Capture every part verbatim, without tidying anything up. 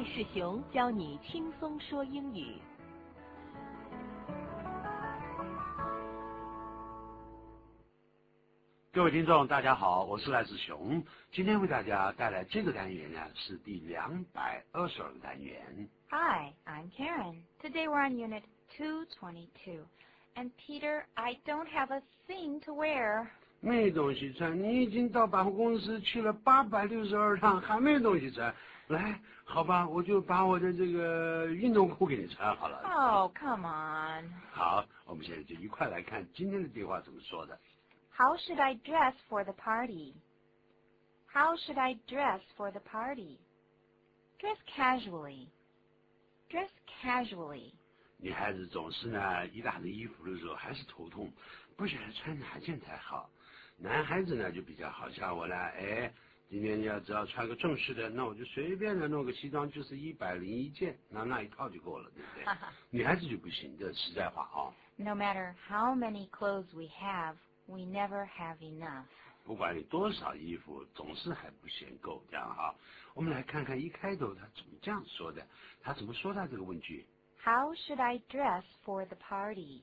赖世雄教你轻松说英语。 各位听众，大家好，我是赖世雄。今天为大家带来这个单元呢，是第两百二十二个单元。 Hi, I'm Karen. Today we're on Unit two twenty-two. And Peter, I don't have a thing to wear. 没东西穿，你已经到百货公司去了八百六十二趟，还没东西穿。来，好吧，我就把我的这个运动裤给你穿好了。 Oh, come on. 好，我们现在就一块来看今天的对话怎么说的。 How should I dress for the party? How should I dress for the party? Dress casually. Dress casually. 女孩子总是呢，一大堆衣服的时候还是头痛，不晓得穿哪件才好。男孩子呢就比较好，像我呢，哎，今天要只要穿个正式的，那我就随便的弄个西装，就是一百零一件，那那一套就够了，对不对？女孩子就不行，这实在话啊。 No matter how many clothes we have, we never have enough. 不管你多少衣服，总是还不嫌够，这样哈。我们来看看一开头他怎么这样说的，他怎么说他这个问句。 How should I dress for the party?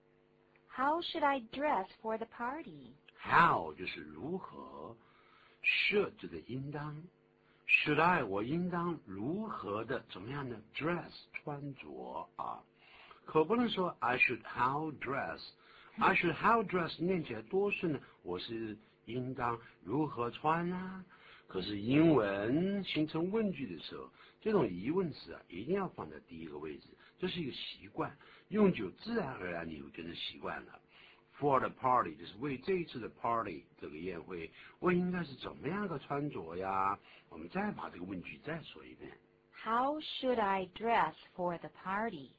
How should I dress for the party? How 就是如何 ，should 这个应当 ，should I 我应当如何的怎么样呢 ？dress 穿着啊，可不能说 I should how dress。I should how dress 念起来多顺呢，我是应当如何穿啊？可是英文形成问句的时候，这种疑问词啊，一定要放在第一个位置，这是一个习惯，用久自然而然你会跟着习惯了。For the party 就是为这一次的 party 这个宴会，我应该是怎么样的穿着呀？我们再把这个问句再说一遍。 How should I dress for the party?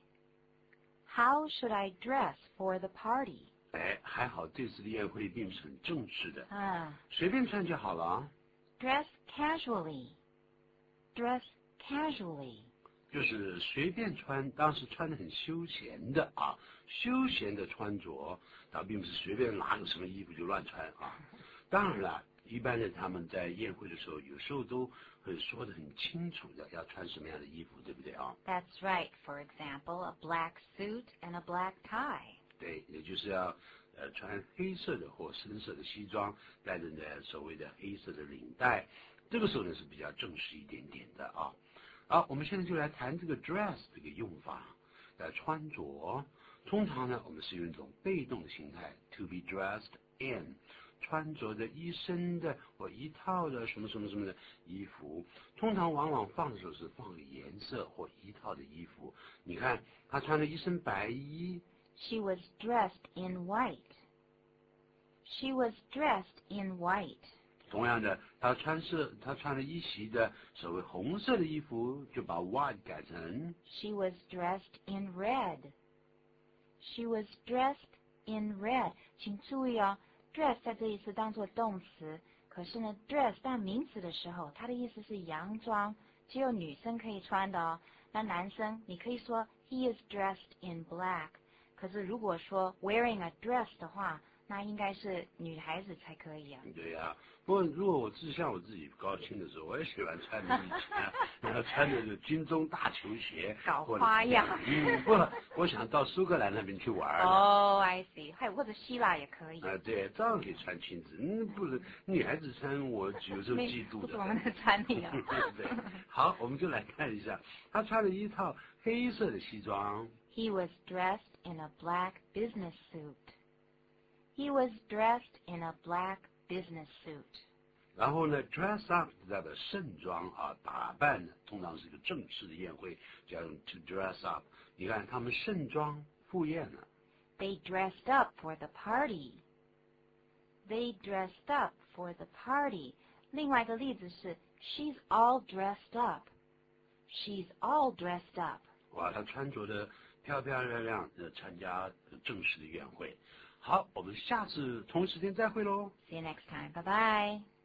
How should I dress for the party? 哎，还好这次的宴会并不是很正式的， 啊， 随便穿就好了啊。 Dress casually. Dress casually. 就是随便穿，当时穿得很休闲的啊，休闲的穿着，倒并不是随便拿个什么衣服就乱穿啊。当然了，一般人他们在宴会的时候，有时候都会说得很清楚的，要穿什么样的衣服，对不对啊 That's right. For example, a black suit and a black tie. 对，也就是要呃穿黑色的或深色的西装，带着呢所谓的黑色的领带，这个时候呢是比较正式一点点的啊。好，我们现在就来谈这个 dress 这个用法，来穿着。通常呢，我们是用一种被动的形态 to be dressed in， 穿着的一身的或一套的什么什么什么的衣服。通常往往放的时候是放个颜色或一套的衣服。你看，他穿了一身白衣。 She was dressed in white. She was dressed in white. 同样的，他穿色，他穿了一袭的所谓红色的衣服，就把 white 改成 She was dressed in red. She was dressed in red. 请注意哦 ，dress 在这一次当做动词，可是呢 ，dress 当名词的时候，它的意思是洋装，只有女生可以穿的哦。那男生，你可以说 He is dressed in black。可是如果说 wearing a dress 的话，那应该是女孩子才可以啊。 对呀、啊，不过如果我自像我自己高兴的时候，我也喜欢穿的以前，然后穿的是军中大球鞋， 搞花样。 嗯，不，我想到苏格兰那边去玩。 哦、oh, ，I see， 还有或者希腊也可以。 啊、呃，对，照样可以穿裙子。嗯，不是女孩子穿，我有时候嫉妒的。 不是我们的穿你啊。 对，好，我们就来看一下，他穿了一套黑色的西装。 He was dressed in a black business suit. He was dressed in a black business suit. 然后呢 ，dress up 代表盛装啊，打扮呢，通常是一个正式的宴会，就要用 to dress up。你看他们盛装赴宴了。 They dressed up for the party. They dressed up for the party. 另外一个例子是 She's all dressed up. She's all dressed up. 哇，她穿着的漂漂亮亮的参加正式的宴会。好，我们下次同一时间再会喽。 See you next time. Bye bye.